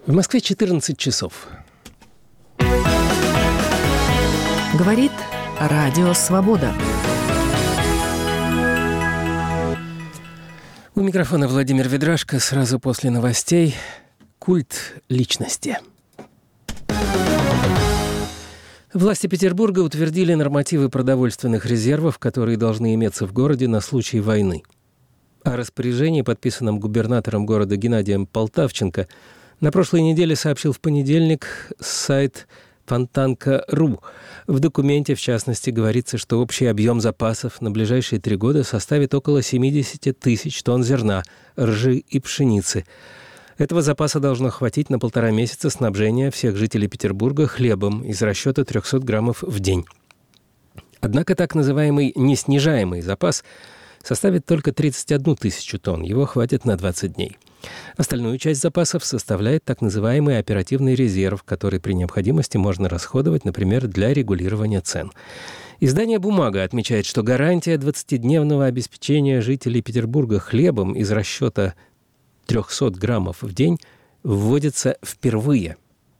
В Москве 14 часов. Говорит Радио Свобода. У микрофона Владимир Ведрашко. Сразу после новостей культ личности. Власти Петербурга утвердили нормативы продовольственных резервов, которые должны иметься в городе на случай войны. О распоряжении, подписанном губернатором города Геннадием Полтавченко, на прошлой неделе сообщил в понедельник сайт Фонтанка.ру. В документе, в частности, говорится, что общий объем запасов на ближайшие 3 года составит около 70 тысяч тонн зерна, ржи и пшеницы. Этого запаса должно хватить на 1,5 месяца снабжения всех жителей Петербурга хлебом из расчета 300 граммов в день. Однако так называемый неснижаемый запас составит только 31 тысячу тонн. Его хватит на 20 дней. Остальную часть запасов составляет так называемый оперативный резерв, который при необходимости можно расходовать, например, для регулирования цен. Издание «Бумага» отмечает, что гарантия 20-дневного обеспечения жителей Петербурга хлебом из расчета 300 граммов в день вводится впервые.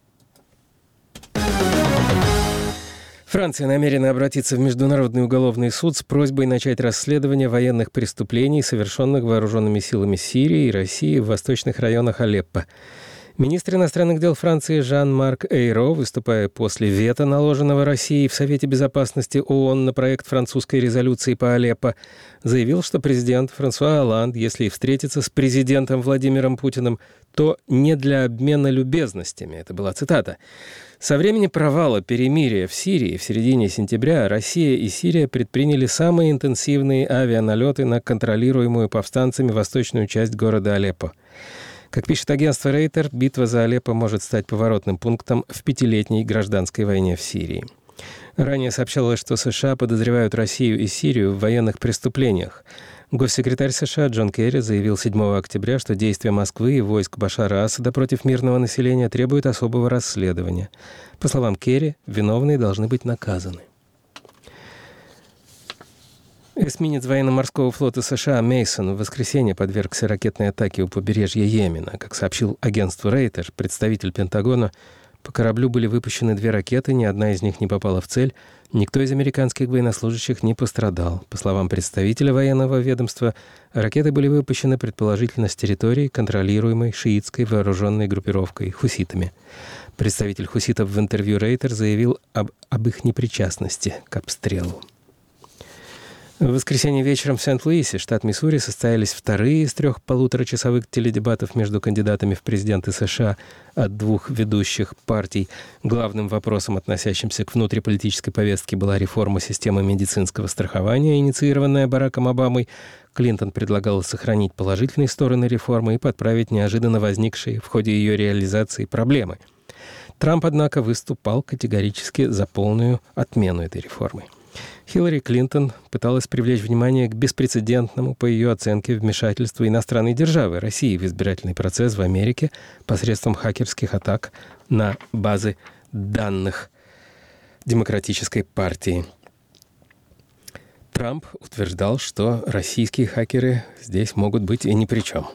Франция намерена обратиться в Международный уголовный суд с просьбой начать расследование военных преступлений, совершенных вооруженными силами Сирии и России в восточных районах Алеппо. Министр иностранных дел Франции Жан-Марк Эйро, выступая после вето, наложенного Россией в Совете безопасности ООН на проект французской резолюции по Алеппо, заявил, что президент Франсуа Олланд, если и встретится с президентом Владимиром Путиным, то не для обмена любезностями. Это была цитата. Со времени провала перемирия в Сирии в середине сентября Россия и Сирия предприняли самые интенсивные авианалеты на контролируемую повстанцами восточную часть города Алеппо. Как пишет агентство Рейтер, битва за Алеппо может стать поворотным пунктом в 5-летней гражданской войне в Сирии. Ранее сообщалось, что США подозревают Россию и Сирию в военных преступлениях. Госсекретарь США Джон Керри заявил 7 октября, что действия Москвы и войск Башара Асада против мирного населения требуют особого расследования. По словам Керри, виновные должны быть наказаны. Эсминец военно-морского флота США «Мейсон» в воскресенье подвергся ракетной атаке у побережья Йемена. Как сообщил агентству Рейтер, представитель Пентагона, по кораблю были выпущены 2 ракеты, ни одна из них не попала в цель. Никто из американских военнослужащих не пострадал. По словам представителя военного ведомства, ракеты были выпущены предположительно с территории, контролируемой шиитской вооруженной группировкой хуситами. Представитель хуситов в интервью Рейтер заявил об их непричастности к обстрелу. В воскресенье вечером в Сент-Луисе, штат Миссури, состоялись 2-е из 3 полуторачасовых теледебатов между кандидатами в президенты США от 2 ведущих партий. Главным вопросом, относящимся к внутриполитической повестке, была реформа системы медицинского страхования, инициированная Бараком Обамой. Клинтон предлагала сохранить положительные стороны реформы и подправить неожиданно возникшие в ходе ее реализации проблемы. Трамп, однако, выступал категорически за полную отмену этой реформы. Хиллари Клинтон пыталась привлечь внимание к беспрецедентному, по ее оценке, вмешательству иностранной державы России в избирательный процесс в Америке посредством хакерских атак на базы данных Демократической партии. Трамп утверждал, что российские хакеры здесь могут быть и ни при чем.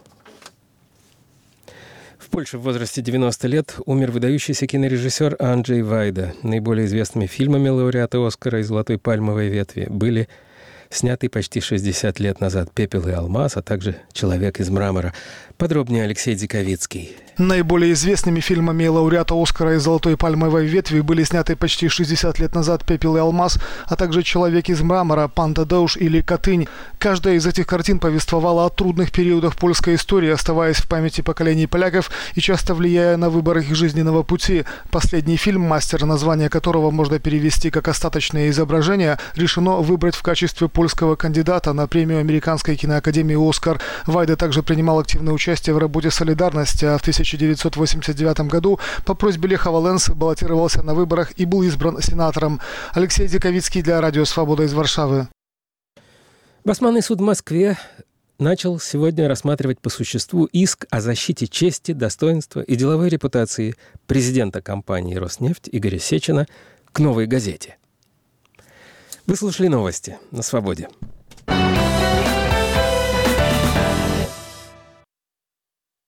В Польше в возрасте 90 лет умер выдающийся кинорежиссер Анджей Вайда. Наиболее известными фильмами лауреата Оскара и «Золотой пальмовой ветви» были сняты почти 60 лет назад «Пепел и алмаз», а также «Человек из мрамора». Подробнее Алексей Дзиковицкий. Наиболее известными фильмами лауреата Оскара и «Золотой пальмовой ветви» были сняты почти 60 лет назад «Пепел и алмаз», а также «Человек из мрамора», «Панда Дауш» или «Катынь». Каждая из этих картин повествовала о трудных периодах польской истории, оставаясь в памяти поколений поляков и часто влияя на выбор их жизненного пути. Последний фильм, «Мастер», название которого можно перевести как «Остаточные изображения», решено выбрать в качестве польского кандидата на премию Американской киноакадемии «Оскар». Вайда также принимал активное участие в работе «Солидарности», а в 1989 году по просьбе Леха Валенсы баллотировался на выборах и был избран сенатором. Алексей Дзиковицкий для Радио Свобода из Варшавы. Басманный суд в Москве начал сегодня рассматривать по существу иск о защите чести, достоинства и деловой репутации президента компании «Роснефть» Игоря Сечина к «Новой газете». Вы слушали новости на Свободе.